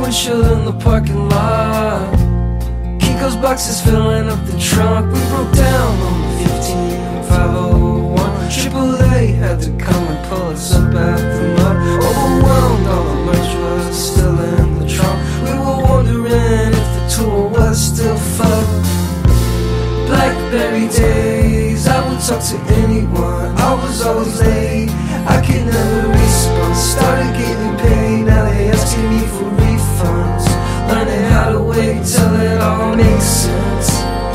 windshield in the parking lot. Kinko's boxes filling up the trunk. We broke down on the 15501. AAA had to come and pull us up out the mud. Overwhelmed, all the merch was still in the trunk. We were wondering if the tour was still fun. Blackberry days, I would talk to anyone. I was always late, I could never respond. Started getting paid, now they asking me for refunds. Learning how to wait till it all makes sense.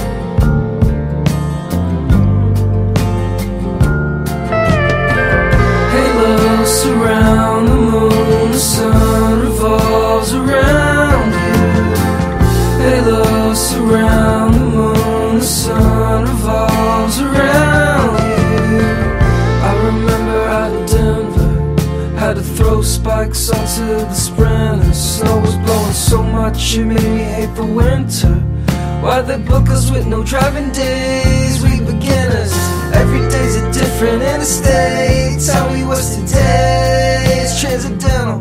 Halos surround the moon, the sun revolves around you. Halos surround the moon, the sun revolves around you. I remember out in Denver, had to throw spikes onto the Sprinter. Snow was blowing so much it made me hate the winter. Why'd they book us with no driving days? We beginners, every day's a different interstate. Tell me what's today, it's transcendental.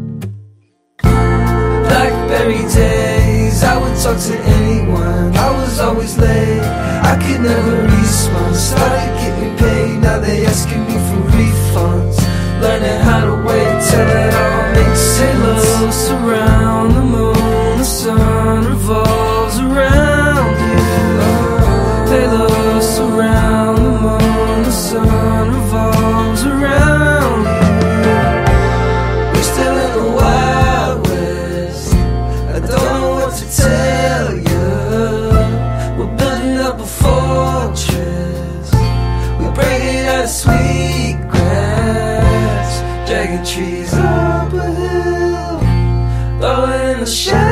Blackberry days, I would talk to anyone. I was always late, I could never respond. Started getting paid, now they asking me for refunds. Learning how to wait till it all makes sense. Halos surround the moon, the sun revolves around you. Halos surround the moon, the sun revolves around you. We're still in the Wild West, I don't know what to tell you. We're building up a fortress, we break it out of sweet grass. Dragging trees up a hill, throwing in the shadow.